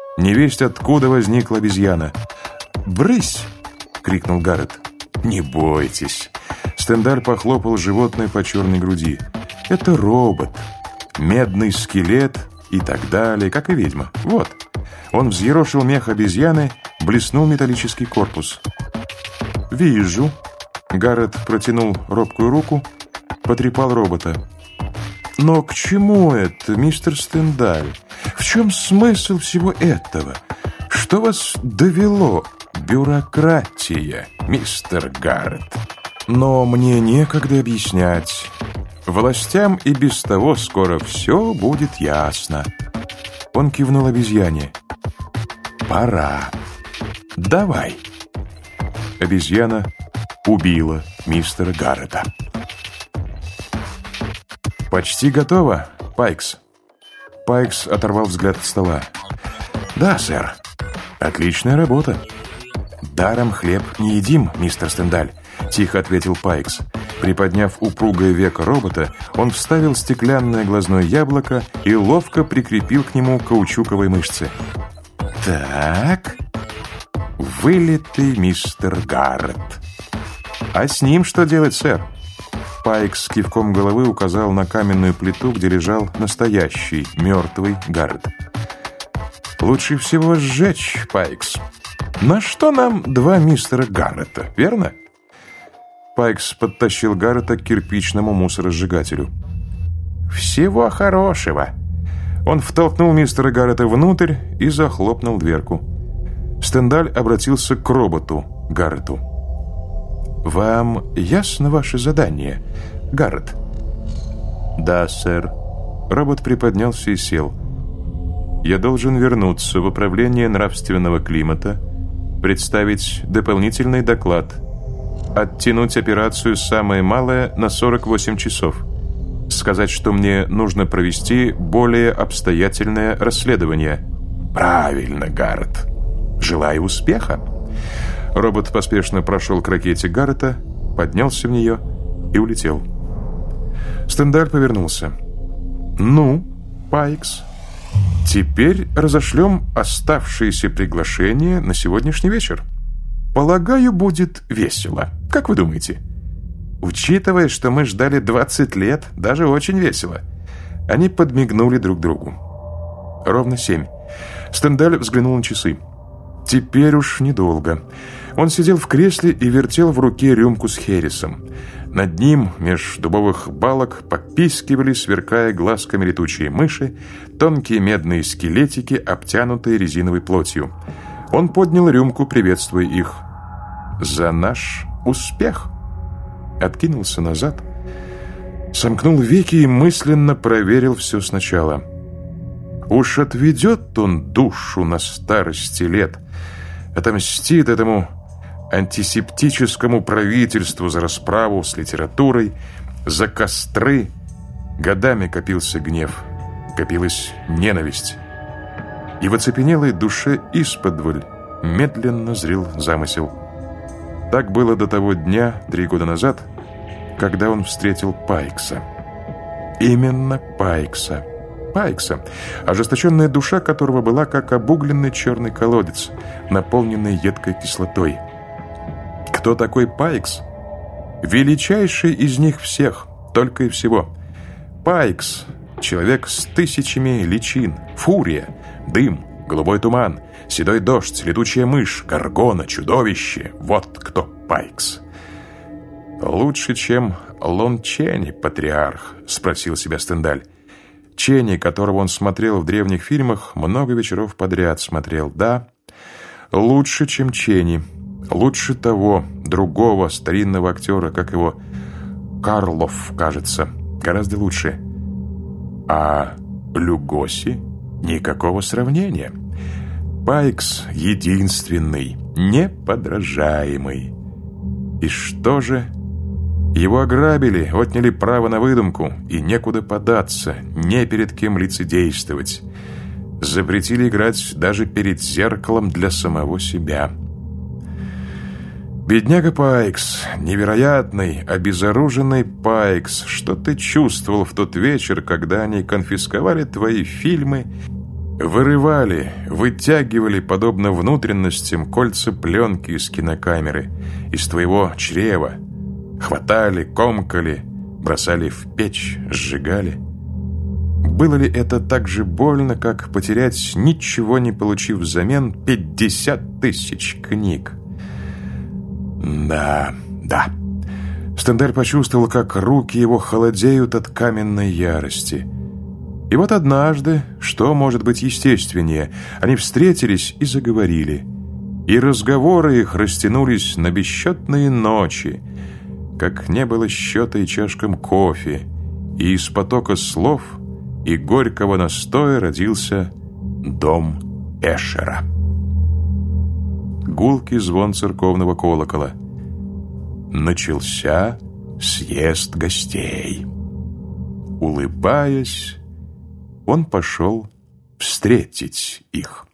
Невесть откуда возникла обезьяна. «Брысь!» — крикнул Гаррет. «Не бойтесь!» Стендаль похлопал животное по черной груди. «Это робот, медный скелет и так далее, как и ведьма. Вот». Он взъерошил мех обезьяны, блеснул металлический корпус. «Вижу». Гаррет протянул робкую руку, потрепал робота. «Но к чему это, мистер Стендаль? В чем смысл всего этого? Что вас довело? Бюрократия, мистер Гаррет. Но мне некогда объяснять. Властям и без того скоро все будет ясно». Он кивнул обезьяне. «Пора. Давай». Обезьяна убила мистера Гаррета. «Почти готово, Пайкс». Пайкс оторвал взгляд от стола. «Да, сэр. Отличная работа». «Даром хлеб не едим, мистер Стендаль», — тихо ответил Пайкс. Приподняв упругое веко робота, он вставил стеклянное глазное яблоко и ловко прикрепил к нему каучуковые мышцы. «Так, вылитый мистер Гаррет. А с ним что делать, сэр?» Пайкс кивком головы указал на каменную плиту, где лежал настоящий мертвый Гаррет. «Лучше всего сжечь, Пайкс. На что нам два мистера Гаррета, верно?» Пайкс подтащил Гаррета к кирпичному мусоросжигателю. «Всего хорошего!» Он втолкнул мистера Гаррета внутрь и захлопнул дверку. Стендаль обратился к роботу Гаррету. «Вам ясно ваше задание, Гаррет?» «Да, сэр». Робот приподнялся и сел. «Я должен вернуться в управление нравственного климата, представить дополнительный доклад, оттянуть операцию самое малое на 48 часов, сказать, что мне нужно провести более обстоятельное расследование». «Правильно, Гаррет. Желаю успеха». Робот поспешно прошел к ракете Гаррета, поднялся в нее и улетел. Стендаль повернулся. «Ну, Пайкс, теперь разошлем оставшиеся приглашения на сегодняшний вечер. Полагаю, будет весело. Как вы думаете?» «Учитывая, что мы ждали 20 лет, даже очень весело». Они подмигнули друг другу. Ровно 7. Стендаль взглянул на часы. Теперь уж недолго. Он сидел в кресле и вертел в руке рюмку с хересом. Над ним, меж дубовых балок, попискивали, сверкая глазками летучие мыши, тонкие медные скелетики, обтянутые резиновой плотью. Он поднял рюмку, приветствуя их. «За наш успех!» Откинулся назад, сомкнул веки и мысленно проверил все сначала. Уж отведет он душу на старости лет, отомстит этому антисептическому правительству за расправу с литературой, за костры. Годами копился гнев, копилась ненависть. И в оцепенелой душе исподволь медленно зрел замысел. Так было до того дня, 3 года назад, когда он встретил Пайкса. Именно Пайкса. Пайкса, ожесточенная душа которого была как обугленный черный колодец, наполненный едкой кислотой. Кто такой Пайкс? Величайший из них всех, только и всего. Пайкс — человек с тысячами личин, фурия, дым, голубой туман, седой дождь, летучая мышь, горгона, чудовище. Вот кто Пайкс. «Лучше, чем Лон Ченни, патриарх?» — спросил себя Стендаль. Ченни, которого он смотрел в древних фильмах, много вечеров подряд смотрел. Да, лучше, чем Ченни. Лучше того, другого старинного актера, как его, Карлов, кажется. Гораздо лучше. А Люгоси? Никакого сравнения. Пайкс единственный, неподражаемый. И что же? Его ограбили, отняли право на выдумку, и некуда податься, не перед кем лицедействовать. Запретили играть даже перед зеркалом для самого себя. Бедняга Пайкс, невероятный, обезоруженный Пайкс, что ты чувствовал в тот вечер, когда они конфисковали твои фильмы Вырывали, вытягивали, подобно внутренностям, кольца пленки из кинокамеры, из твоего чрева. Хватали, комкали, бросали в печь, сжигали. Было ли это так же больно, как потерять, ничего не получив взамен, 50 тысяч книг? Да. Стендель почувствовал, как руки его холодеют от каменной ярости. И вот однажды, что может быть естественнее, они встретились и заговорили. И разговоры их растянулись на бесчетные ночи, как не было счета и чашкам кофе, и из потока слов и горького настоя родился дом Эшера. Гулкий звон церковного колокола. Начался съезд гостей. Улыбаясь, он пошел встретить их.